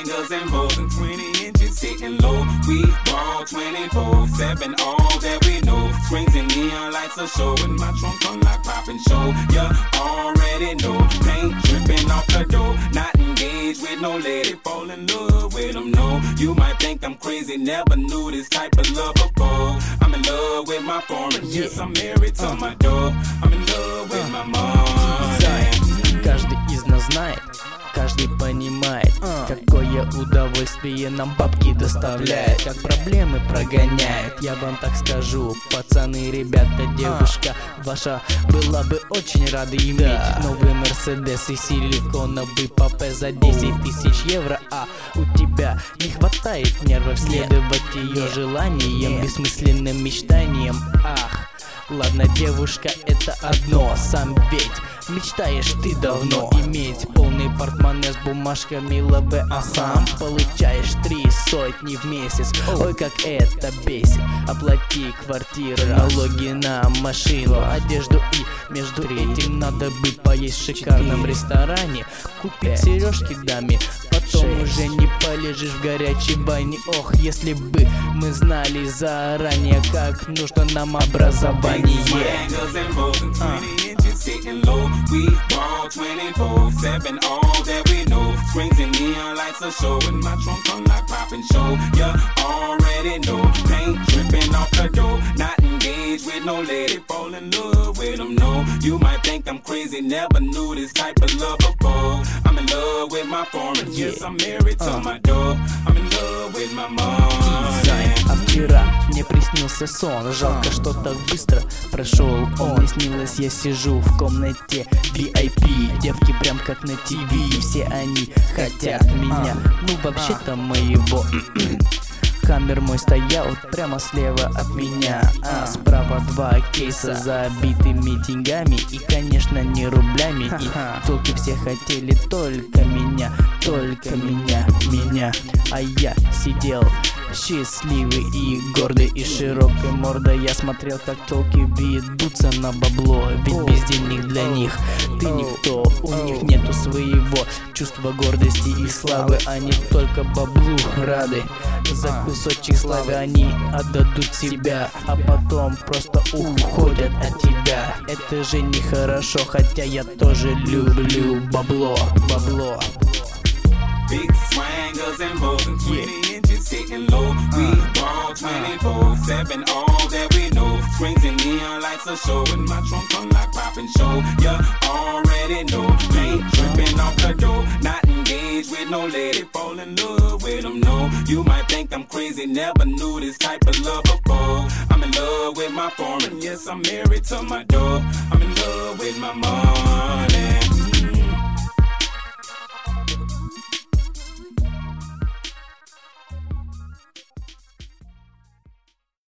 swangers and hoes and 20 inches sitting low. We ball 24/7, all that we know. Screens and neon lights are showing. My trunk unlocked, popping show. You already know. Paint dripping off the door. Not engaged with no lady. Fall in love with them, no. You might think I'm crazy, never knew this type of love before. I'm in love with my foreign. Yes, I'm married to my dog. I'm in love with my mom. Каждый из нас знает, каждый понимает, какое удовольствие нам бабки доставляет, как проблемы прогоняет. Я вам так скажу, пацаны, ребята, девушка ваша была бы очень рада иметь новый Мерседес и силиконовый папе за 10 000 евро. А у тебя не хватает нервов следовать ее желаниям, бессмысленным мечтаниям. Ах, ладно, девушка, это одно, сам ведь мечтаешь ты давно иметь полный портмоне с бумажками ЛВ, а сам получаешь 300 в месяц. Ой, как это бесит. Оплати квартиру, налоги на машину, одежду, и между этим надо бы поесть в шикарном ресторане, купить сережки даме, потом уже не полежишь в горячей бане. Ох, если бы мы знали заранее, как нужно нам образование. Sitting low, we ball 24/7, all that we know. Screens and neon lights are showing. My trunk unlocked, popping show. You already know. Paint dripping off the door. Not engaged with no lady. Fall in love with them, no. You might think I'm crazy, never knew this type of love before. I'm in love with my foreign. Yes, I'm married to my dog. I'm in love with my mom. А вчера мне приснился сон, жалко, что так быстро прошел он. Мне снилось, я сижу в комнате VIP, девки прям как на ТВ, все они хотят меня, ну вообще-то моего. Хаммер мой стоял прямо слева от меня, а справа 2 кейса забитыми деньгами. И, конечно, не рублями. И толки все хотели только меня, меня. А я сидел счастливый и гордый, и широкой мордой я смотрел, как толки ведутся на бабло. Ведь без денег для них ты никто, у них нету своего чувства гордости и славы. Они только баблу рады, за кусочек славы они отдадут себя, а потом просто уходят от тебя. Это же нехорошо, хотя я тоже люблю бабло. Big swangers and hoes and 20 inches sitting low. We ball 24/7, all that we know. Screens and neon lights are showing. My trunk unlocked, popping show. You already know. Paint dripping off the door. Not engaged with no lady. Fall in love with them, no. You might think I'm crazy, never knew this type of love before. I'm in love with my foreign. Yes, I'm married to my dog. I'm in love